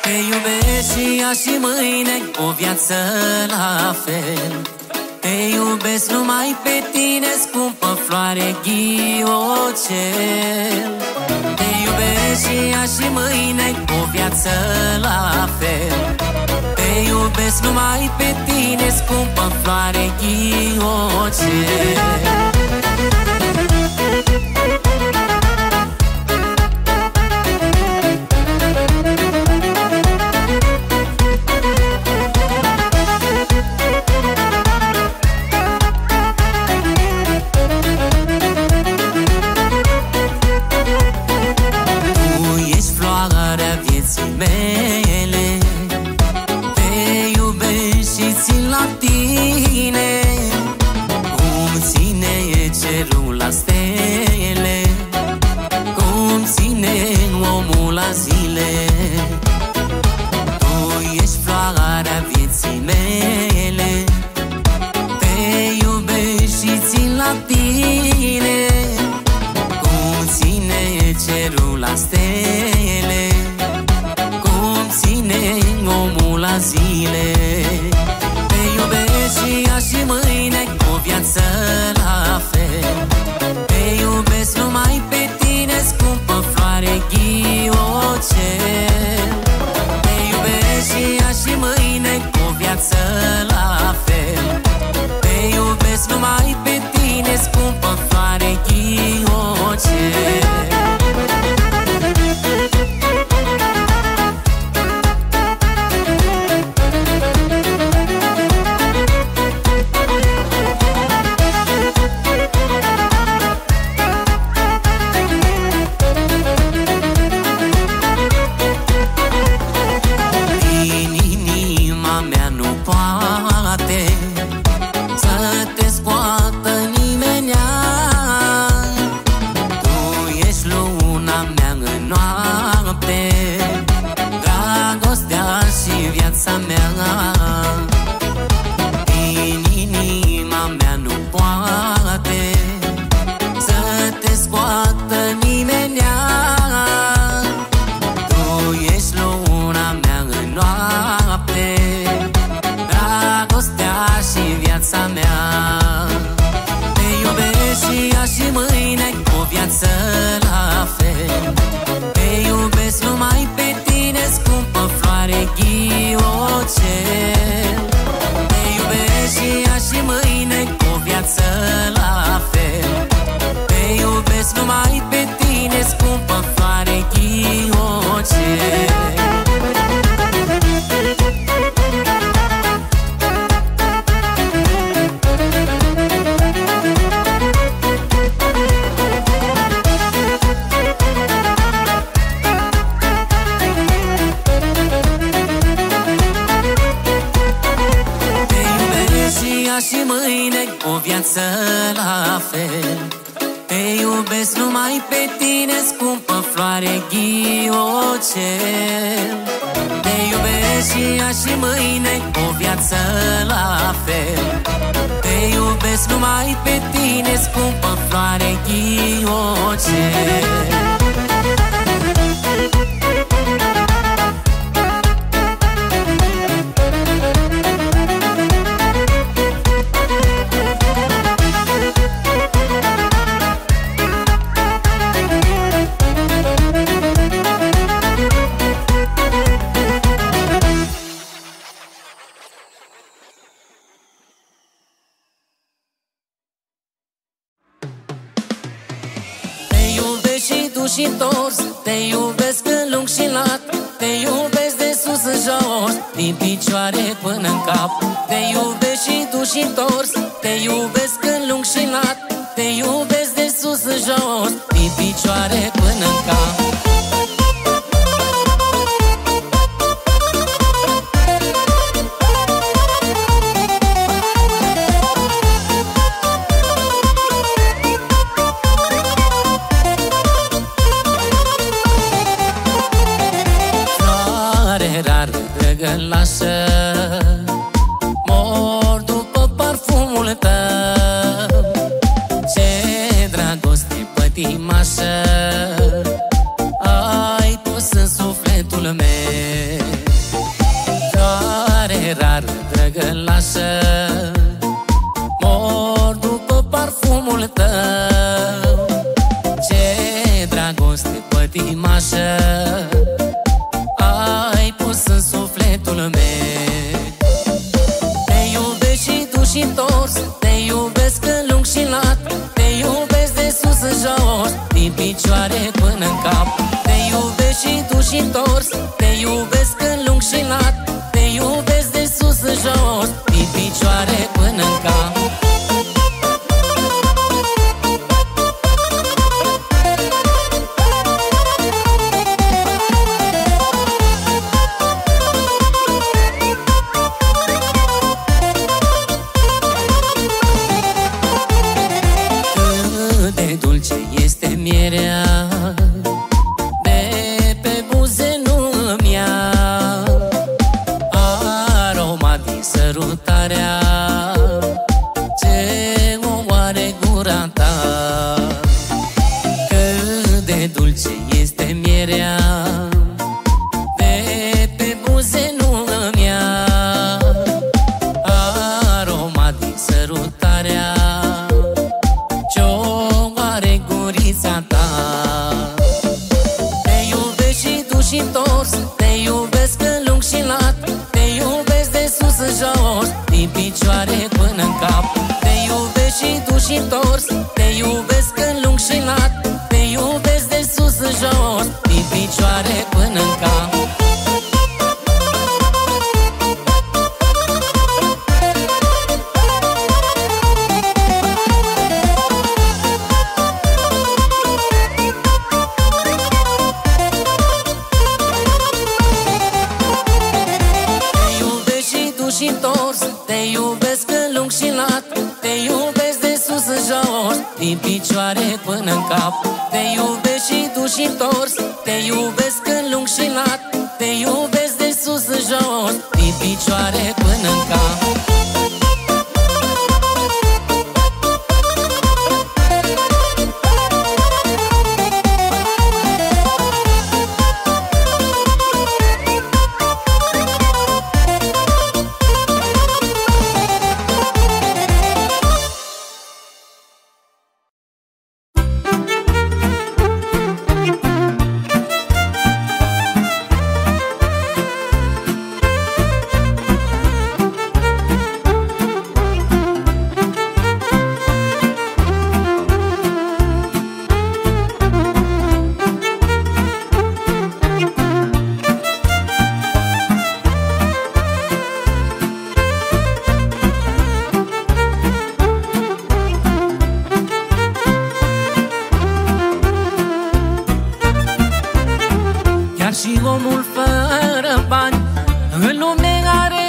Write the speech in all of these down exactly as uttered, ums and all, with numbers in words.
Te iubesc și azi și mâine, o viață la fel. Te iubesc numai pe tine, scumpă floare ghiocel. Te iubesc și azi și mâine, o viață la fel. Te iubesc numai pe tine, scumpă floare ghiocel. pătimașă ai pus în sufletul meu. ai pus în sufletul meu. Te iubesc și tu și întors, te iubesc în lung și lat, te iubesc de sus în jos, din picioare până în cap. Te iubesc și tu și întors, te iubesc în lung și lat, te iubesc de sus în jos, din picioare până în cap. Mierea de pe buze nu-mi ia aroma din sărutarea ce o are gura ta. Cât de dulce este mierea de pe buze nu-mi ia aroma din sărutarea ta. Te iubesc și tu și întors, te iubesc în lung și lat, te iubesc de sus în jos, din picioare până în cap. Te iubesc și tu și întors, te iubesc în lung și lat, te iubesc de sus în jos, din picioare până în cap. Și întors, te iubesc în lung și lat, te iubesc de sus în jos, din picioare până în cap. Te iubesc și tu și întors, te iubesc în lung și lat, te iubesc de sus în jos, din picioare până în cap. Și omul fără bani în lume are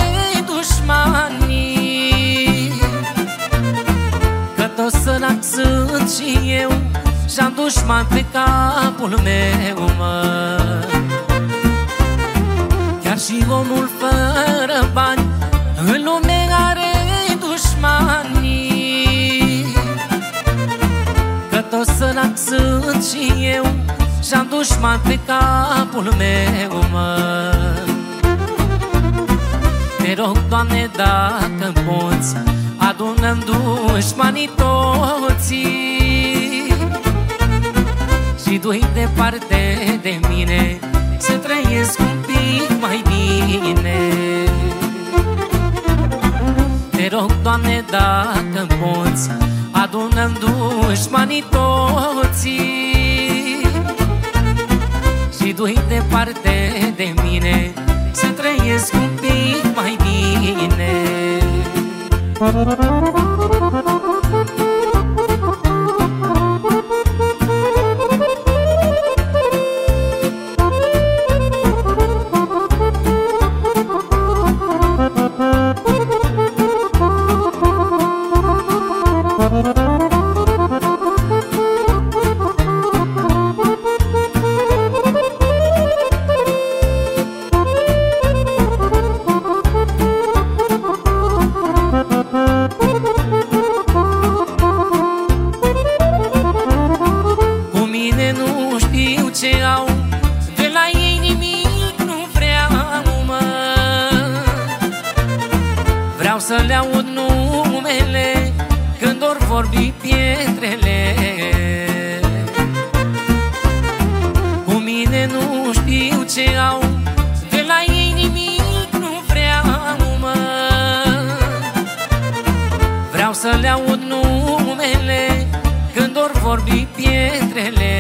dușmani, că tot sărac sunt și eu și-am dușman pe capul meu, mă. Chiar și omul fără bani în lume are dușmani, că tot sărac sunt și eu și-am dușman pe capul meu, mă. Te rog, Doamne, dacă poți, adună-mi dușmanii toții și du-i departe de mine, să trăiesc un pic mai bine. Te rog, Doamne, dacă poți, adună-mi dușmanii toții și du-i departe de mine, să trăiesc un pic mai bine. să le aud numele când or vorbi pietrele. Cu mine nu știu ce au, de la ei nimic nu vreau, mă. Vreau să le aud numele când or vorbi pietrele.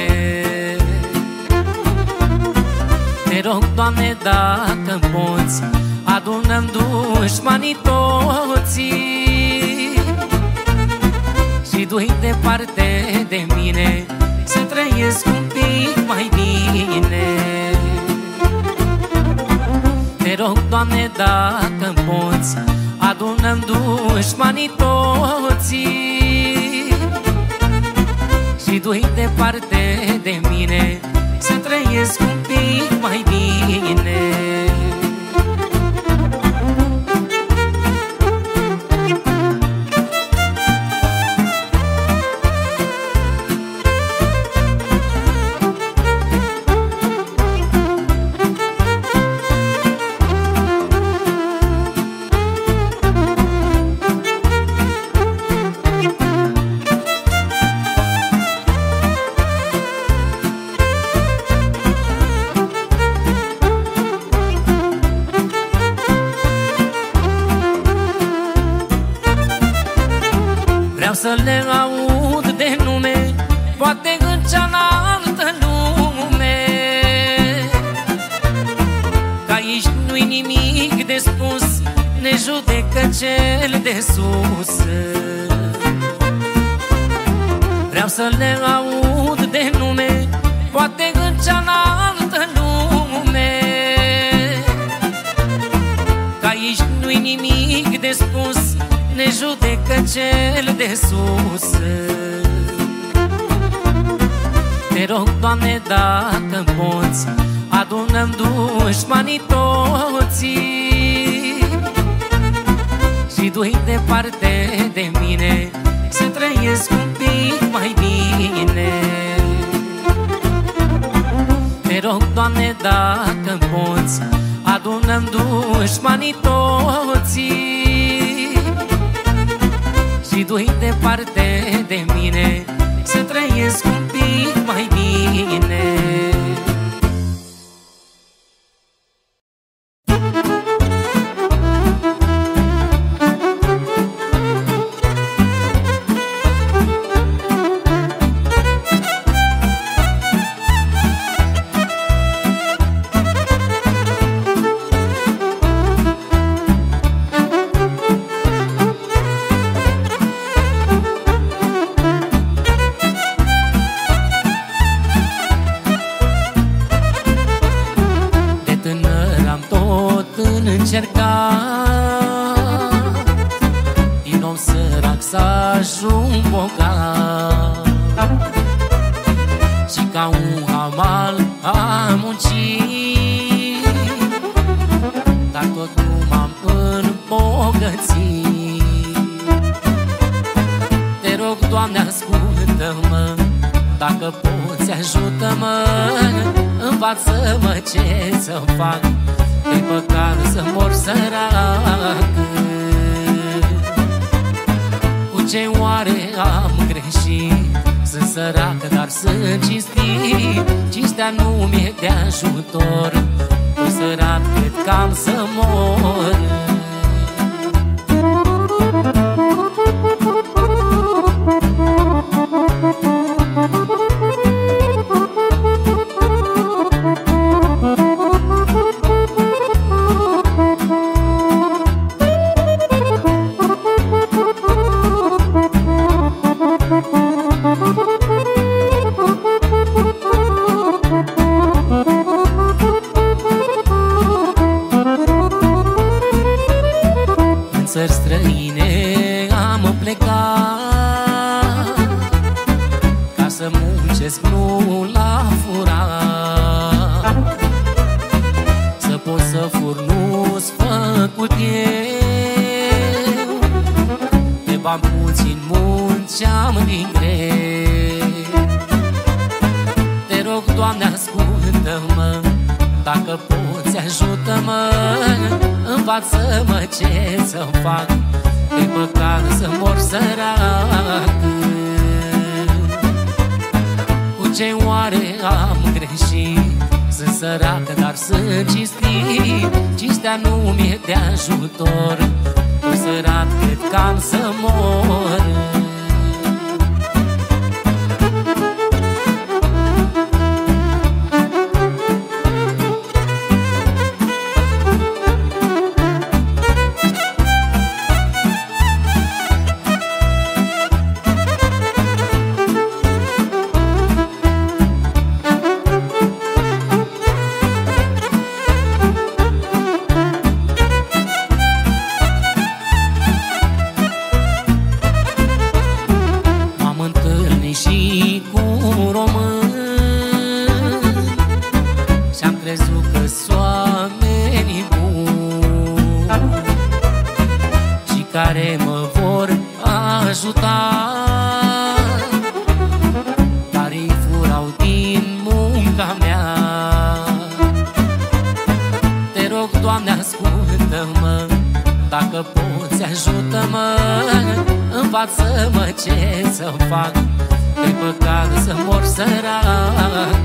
Te rog, Doamne, dacă poți, adună-mi dușmanii toții și du-i departe de mine, să trăiesc un pic mai bine. Te rog, Doamne, dacă poți, adună-mi dușmanii toții și du-i departe de mine, să trăiesc un pic mai bine. Vreau să le aud de nume, poate în cealaltă lume, că aici nu-i nimic de spus, ne judecă cel de sus. Vreau să le aud de nume, poate în cealaltă lume, că aici nu-i nimic de spus, ne judecă cel de sus. Te rog, Doamne, dacă poți, adună-mi dușmanii toții și du-i departe de mine, să trăiesc un pic mai bine. Te rog, Doamne, dacă poți, adună-mi dușmanii toții și du-i departe de mine, să trăiesc un pic mai bine. Din om sărac să ajung bogat și ca un hamal am muncit, dar tot nu m-am îmbogățit. Te rog, Doamne, ascultă-mă, dacă poți, ajută-mă, învață-mă ce să fac, de păcat să mor sărac. Cu ce oare am greșit? Sunt sărac, dar sunt cinstit. Cinstea nu mi-e de ajutor, cu sărac cred că am să mor. Țări străine am plecat ca să muncesc, nu la furat, să pot să fur, nu-s făcut eu. De bani puțin munceam din greu. Te rog, Doamne, ascultă-mă, dacă poți, ajută-mă, învață-mă ce să fac, de păcat să mor sărac. Cu ce oare am greșit? Sunt săracă, dar sunt cinstit, cinstea nu mi-e de ajutor. Tot sărat, cred că am să mor. Și cu român și-am crezut că-s oamenii buni și care mă vor ajuta, dar îi furau din munca mea. Te rog, Doamne, ascultă-mă, dacă poți, ajută-mă, învață-mă ce să fac, de păcat să mor sărac.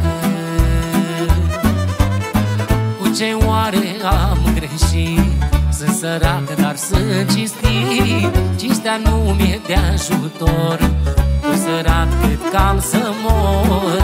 Cu ce oare am greșit? Sunt săracă, dar sunt cinstit, cinstea nu mi-e de ajutor. Cu sărac, cred că am să mor.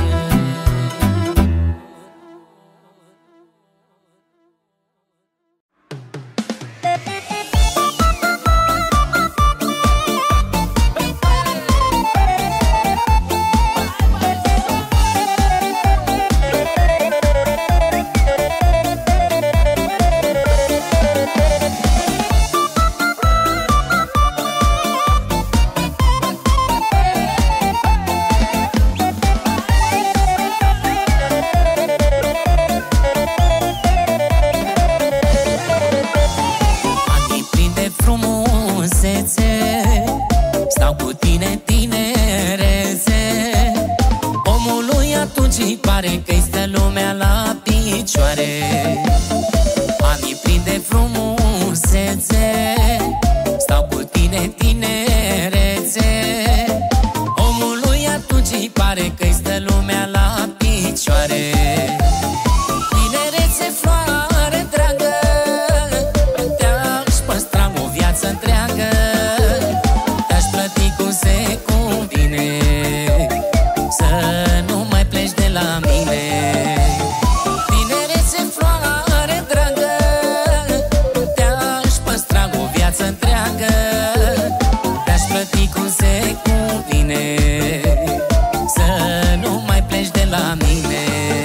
Stau cu tine, tinerețe, omului atunci îi pare că-i stă lumea la picioare. Anii plini de frumusețe, stau cu tine, tinerețe, omului atunci îi pare că-i stă lumea la picioare. Tinerețe, floare dragă, te-aș păstra o viață întreagă, te-aș plăti cum se cuvine, să nu mai pleci de la mine. Tinerețe, floare dragă, te-aș păstra o viață întreagă, te-aș plăti cum se cuvine, să nu mai pleci de la mine.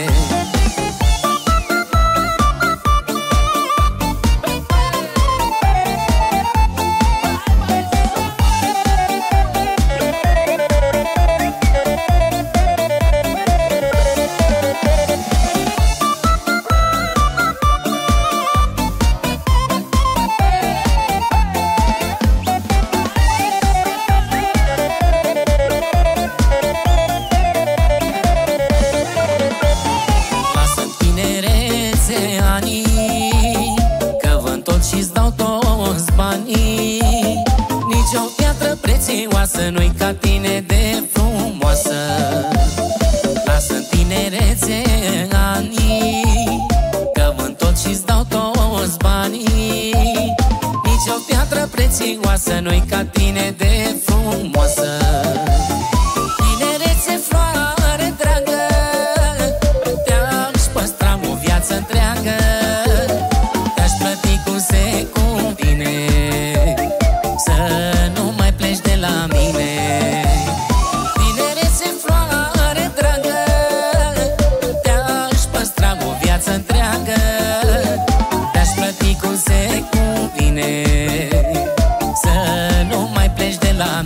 Nici o piatră prețioasă nu-i ca tine de frumoasă. Lasă-n tinerețe anii, că vând tot și-ți dau toți banii. Nici o piatră prețioasă nu-i ca tine de frumoasă. Tinerețe, floare dragă, te-aș păstra o viață întreagă, te-aș plăti cum se cuvine, să nu mai pleci de la mine. Tinerețe, floare dragă, te-aș păstra o viață întreagă, te-aș plăti cum se cuvine, să nu mai pleci de la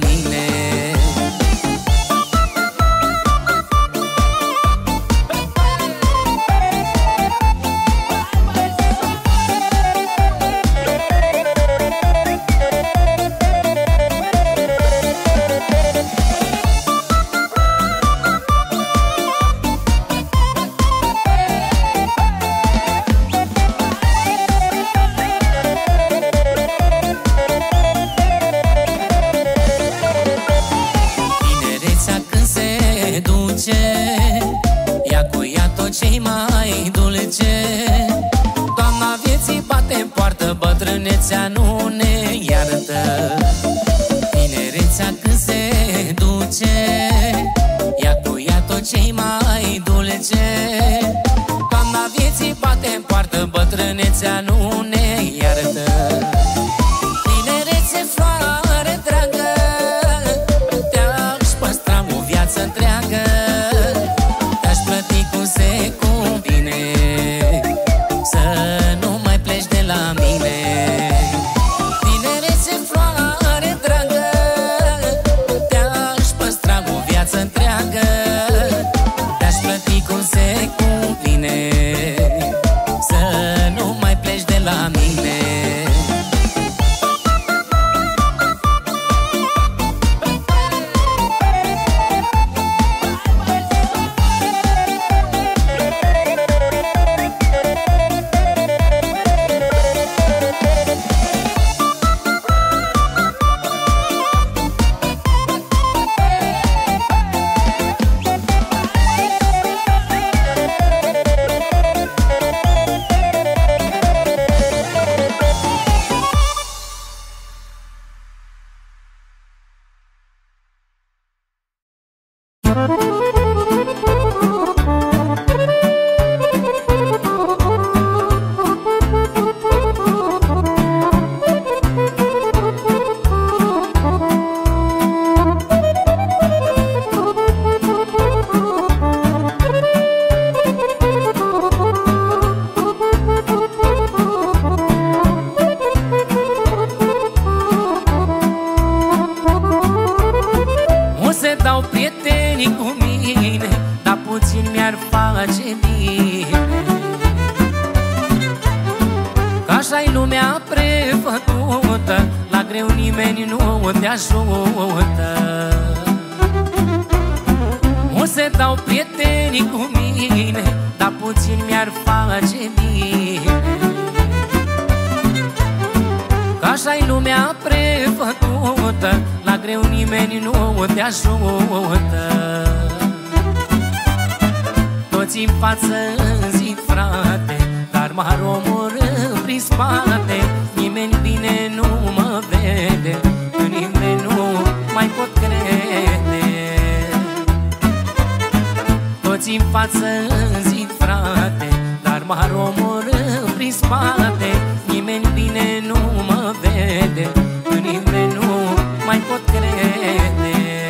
poartă, bătrânețea nu ne iartă. Tinerețea când se duce, ia cu ea tot ce-i mai dulce. Doamna vieții bate în poartă, bătrânețea nu ne iartă. Tinerețe, floare dragă, te-aș păstra o viață întreagă, te-aș plăti cum se cuvine, să nu mai pleci de la mine. Tinerețe, floare dragă, te-aș păstra o viață întreagă, te-aș plăti cum se cuvine, să nu mai pleci de la mine. Toți-n față zic frate, dar m-ar omorâ prin spate. Nimeni bine nu mă vede, nimeni nu mai pot crede. Toți-n față zic frate, dar m-ar omorâ prin spate. Nimeni bine nu mă vede, nimeni nu mai pot crede.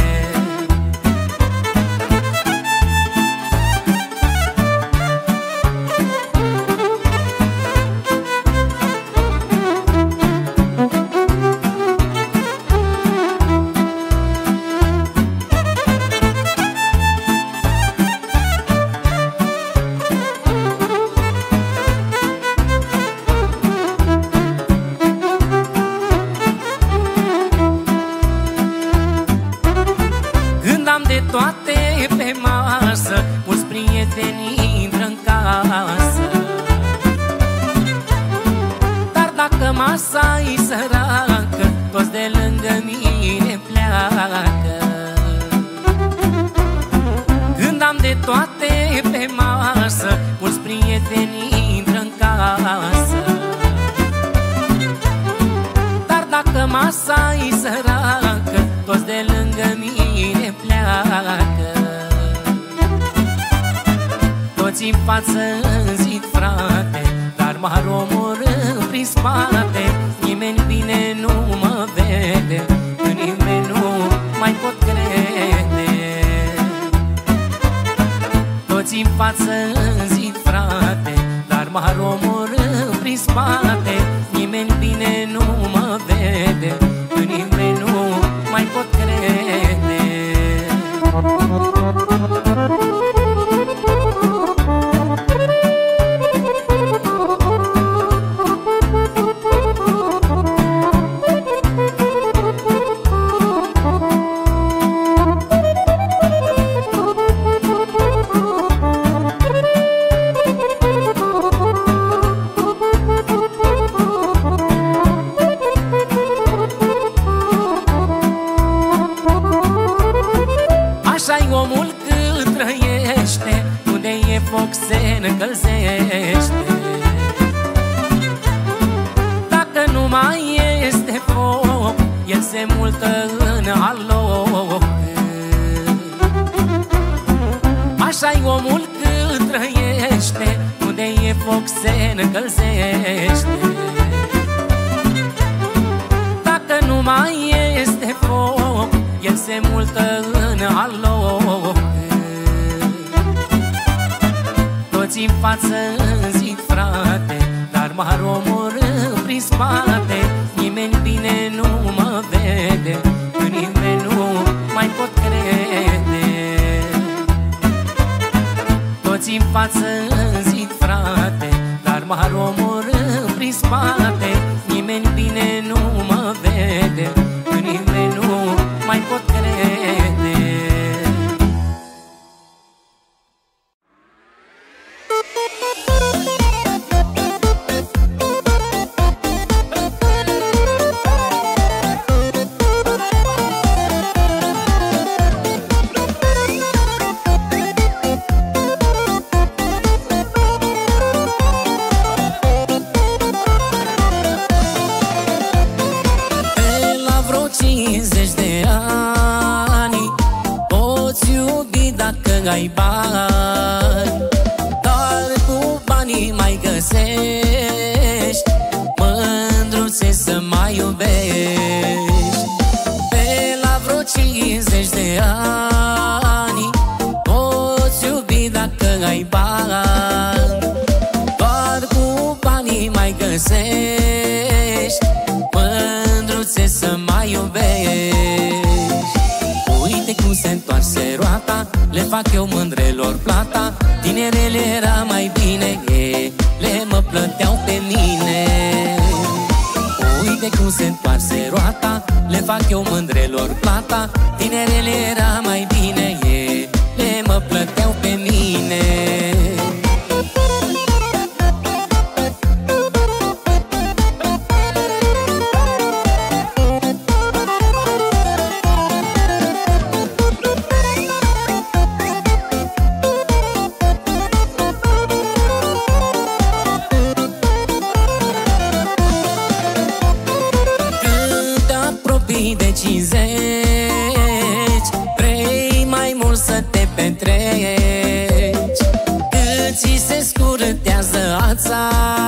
Toate pe masă, mulți prieteni intră-n casă, dar dacă masa-i săracă, toți de lângă mine pleacă. Când am de toate pe masă, mulți prieteni intră-n casă, dar dacă masa-i săracă, toți de lângă mine pleacă. Toți-n față zic frate, dar m-ar omorâ prin spate. Nimeni bine nu mă vede, nimeni nu mai pot crede. Toți-n față zic frate, dar m-ar omorâ prin spate. Nimeni bine nu mă vede, nimeni nu mai pot crede. Așa-i omul cât trăiește, unde e foc se încălzește. se multă în aloc. Așa-i omul când trăiește, unde e foc se încălzește. Dacă nu mai este foc, el se multă în aloc. Toți în față zic frate, dar m-ar omorâ prin spate. Nimeni bine nu mă vede, nimeni nu mai pot crede. Toți în față zic frate, dar m-ar omorâ prin spate. Nimeni bine nu mă vede, nimeni nu mai pot crede. Ai bani, dar cu banii mai găsești mândruțe să mai iubești. Pe la vreo cincizeci de ani poți iubi dacă ai bani, doar cu banii mai găsești mândruțe să mai iubești. Uite cum se întoarse roata, le fac eu mândrelor plata. Tinerele era mai bine, ele mă plăteau pe mine. Uite cum se întoarse roata, le fac eu mândrelor plata. Tinerele era mai bine, ele mă plăteau pe mine. De cincizeci vrei mai mult să te petreci, cât ți se scurtează ața,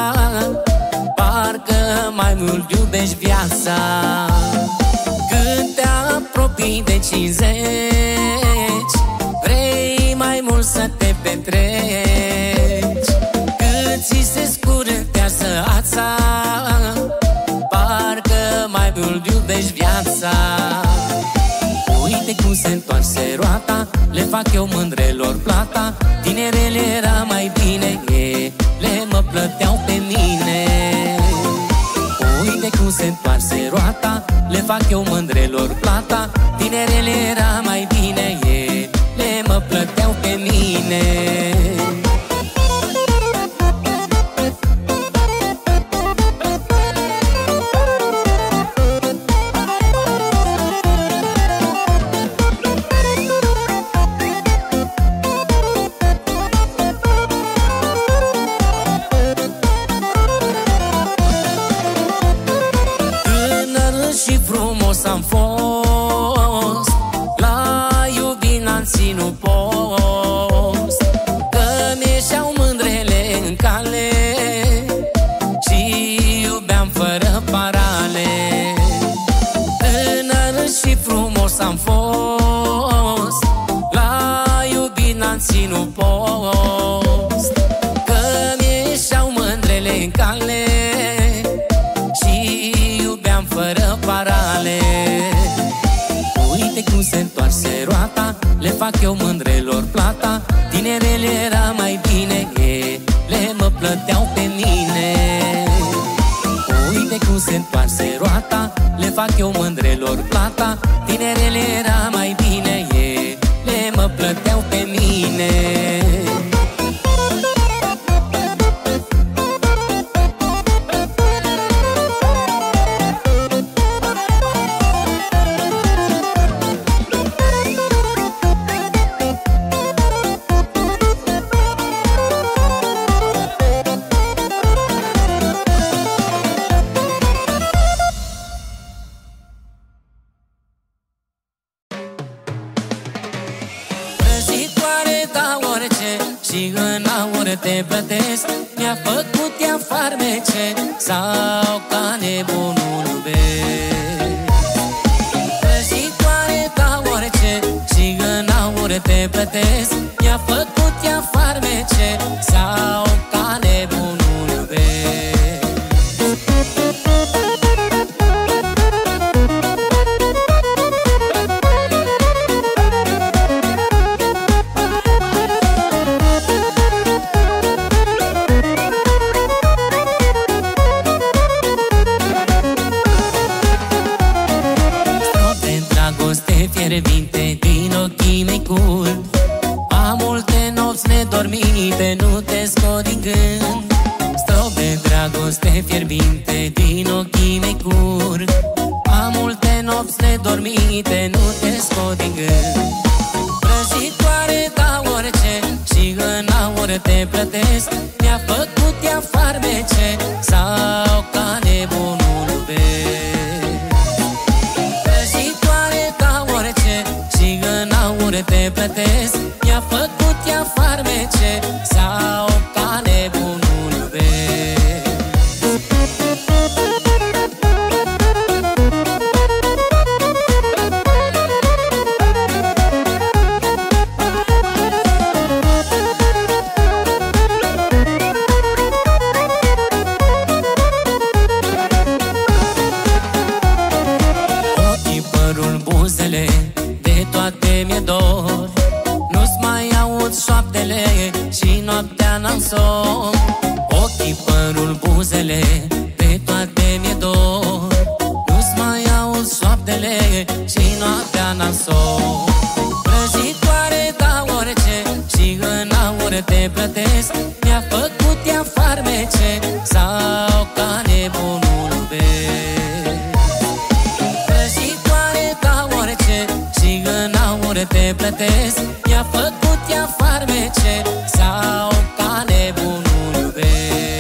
parcă mai mult iubești viața. Când te apropii de cincizeci vrei mai mult să te petreci, cât ți se scurtează ața, parcă mai mult iubești viața. Uite cum se întoarse roata, le fac eu mândrelor plata. Tinerele era mai bine, ele mă plăteau pe mine. Uite cum se întoarse roata, le fac eu mândrelor plata. Tinerele era mai bine, ele mă plăteau pe mine. Și frumos am fost, la iubit n-am ținut post, că mi-eșeau mândrele în cale și iubeam fără parale. Tânăr și frumos am fost, la iubit n-am ținut post, că mi-eșeau mândrele în cale și iubeam fără parale. Uite cum se întoarse roata, le fac eu mândrelor plata. Tinerele era mai bine, ele mă plăteau pe mine. Uite cum se întoarse roata, le fac eu mândrelor plata. Tinerele era mai bine, ele mă plăteau pe mine. te plătesc. Mi-a făcut ea farmece sau ca nebunul iubesc. Vrăjitoare ca orice și în aur te plătesc. Mi-a făcut ea farmece sau ca nebunul iubesc. Fierbinte din ochii mei curg, am multe nopți nedormite, nu te scot din gând. Strop de dragoste fierbinte din ochii mei curg, am multe nopți nedormite, nu te scot din gând. Vrăjitoare ca orice și în aur te plătesc. Mi-a făcut ea farmece sau ca nebunul iubesc. Vrăjitoare ca orice și în aur te plătesc. Mi-a făcut ea farmece sau ca nebunul iubesc. Ochii, părul, buzele, de toate mi-e dor. Nu-ți mai aud șoaptele și noaptea n-am somn. Ochii, părul, buzele, de toate mi-e dor. Nu-ți mai aud șoaptele și noaptea n-am somn. Vrăjitoare ca orice și în aur te plătesc. Mi-a făcut ea farmece sau ca nebunul iubesc. Vrăjitoare ca orice și în aur te plătesc. Mi-a făcut ea farmece sau ca nebunul iubesc.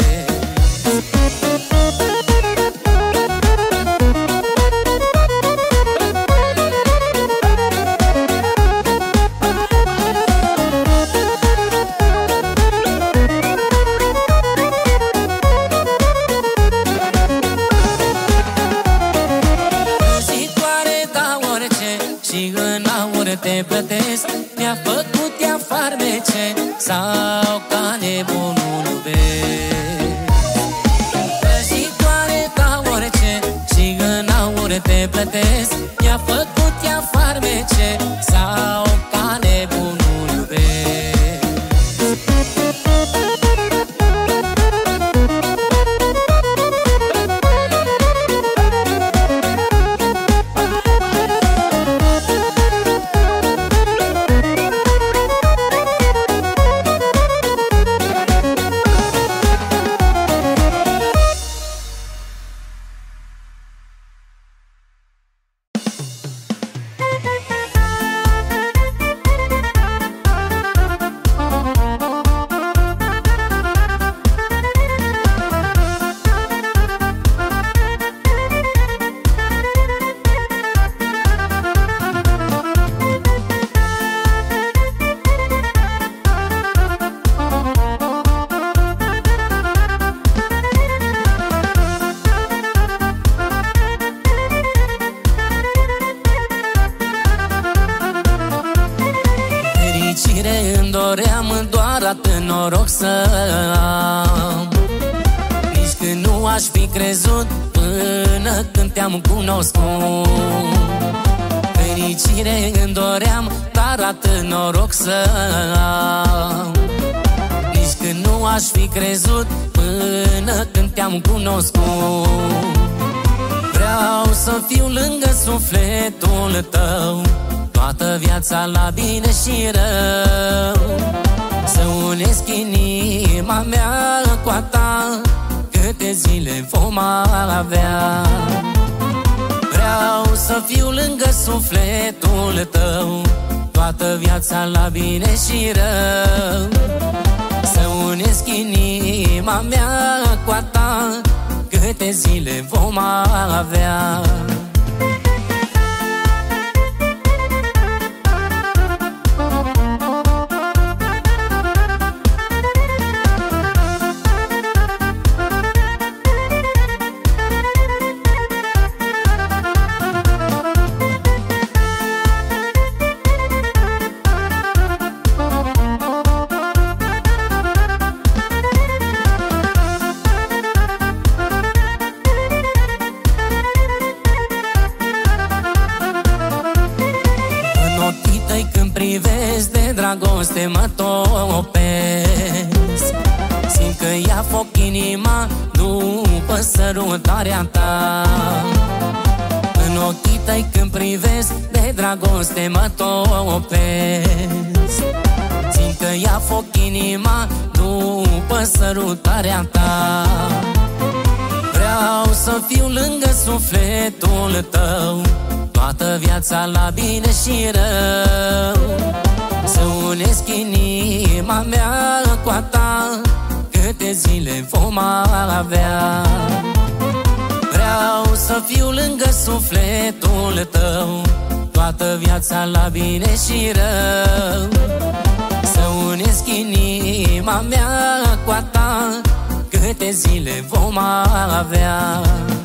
Vrăjitoare ca orice și în aur te plătesc. Mi-a făcut ea farmece sau ca nebunul iubesc. Vrăjitoare ca orice și în aur te plătesc. Mi-a făcut ea farmece sau ca nebunul iubesc. Fericire îmi doream, doar atât noroc să am. Nici când nu aș fi crezut până când te-am cunoscut. Fericire îmi doream, dar atât noroc să am. Nici când nu aș fi crezut până când te-am cunoscut. Vreau să fiu lângă sufletul tău toată viața la bine și rău. Să unesc inima mea cu a ta, câte zile vom avea. Vreau să fiu lângă sufletul tău toată viața la bine și rău. Să unesc inima mea cu a ta, câte zile vom avea. dragoste mă topesc. Simt că ia foc inima după sărutarea ta. În ochii tăi când privesc, de dragoste mă topesc. Simt că ia foc inima după sărutarea ta. Vreau să fiu lângă sufletul tău toată viața la bine și rău. Să unesc inima mea cu a ta, câte zile vom avea. Vreau să fiu lângă sufletul tău toată viața la bine și rău. Să unesc inima mea cu a ta, câte zile vom avea.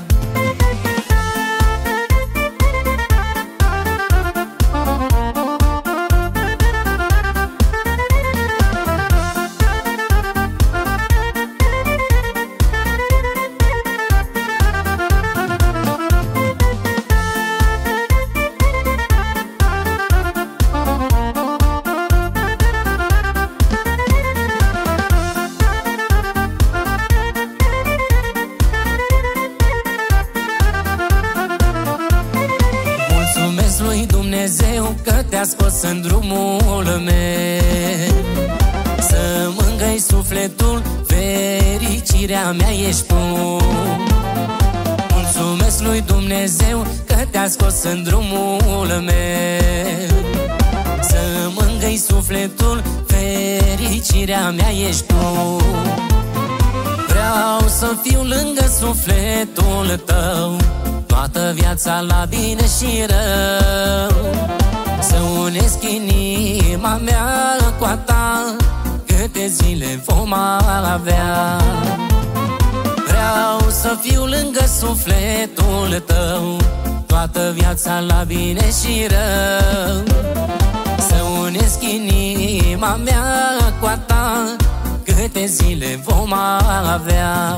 Dumnezeu că te-a scos în drumul meu, să mângâi sufletul, fericirea mea ești tu. Mulțumesc lui Dumnezeu că te-a scos în drumul meu, să mângâi sufletul, fericirea mea ești tu. Vreau să fiu lângă sufletul tău toată viața la bine și rău. Să unesc inima mea cu a ta, câte zile vom avea. Vreau să fiu lângă sufletul tău toată viața la bine și rău. Să unesc inima mea cu a ta, câte zile vom avea.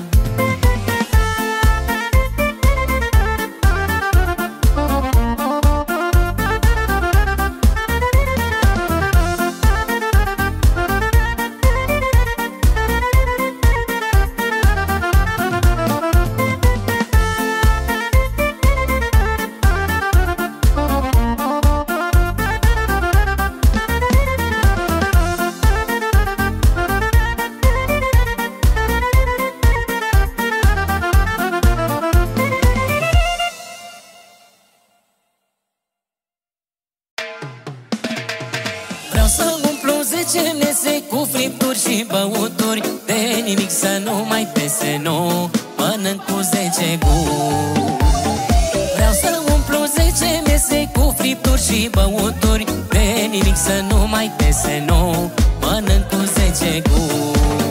Cu fripturi și băuturi, de nimic să nu mai pese, nu mănânc cu zece guri. Vreau să umplu zece mese cu fripturi și băuturi, de nimic să nu mai pese, nu mănânc cu zece guri.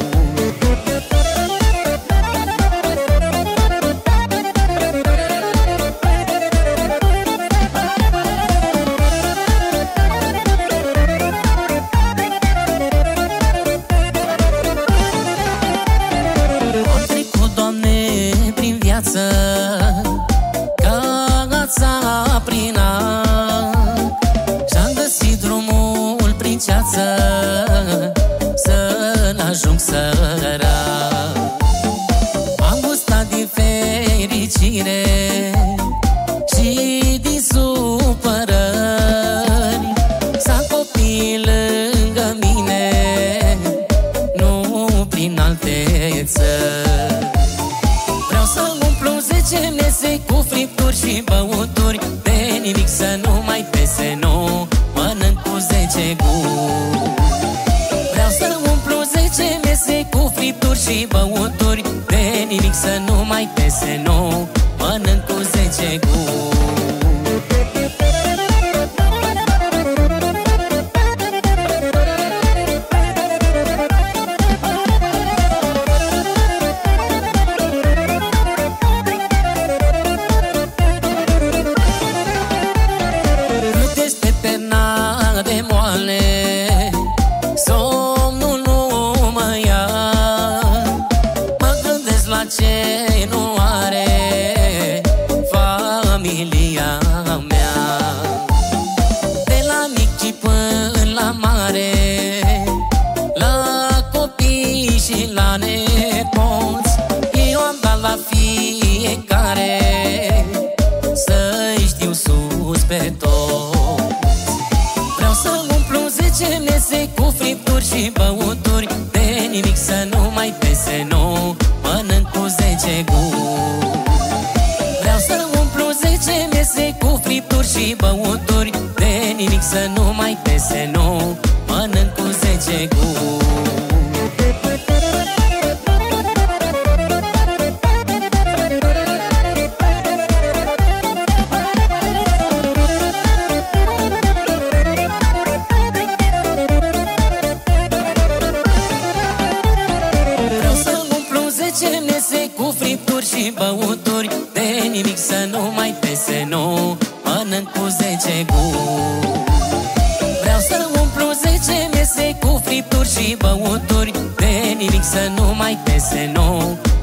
Ca ața prin an, și-am găsit drumul prin ceață, să-l ajung sărac. Am gustat din fericire și din supărări, s-a copil lângă mine, nu prin alte țări. Vreau să umplu zece mese cu fripturi și băuturi, de nimic să nu mai pese, nu mănânc cu zece guri. Vreau să umplu zece mese cu fripturi și băuturi, de nimic să nu mai pese, nu mănânc cu zece guri. Ce nu are familia mea, de la mic și până la mare, fripturi și băuturi, de nimic să nu mai pese, nu mănânc cu zece guri. Vreau să umplu zece mese cu fripturi și băuturi, de nimic să nu mai pese, nu mănânc cu zece guri. Cu fripturi și băuturi, de nimic să nu mai pese, nu mănânc cu zece guri. Vreau să umplu zece mese cu fripturi și băuturi, de nimic să nu mai pese, nu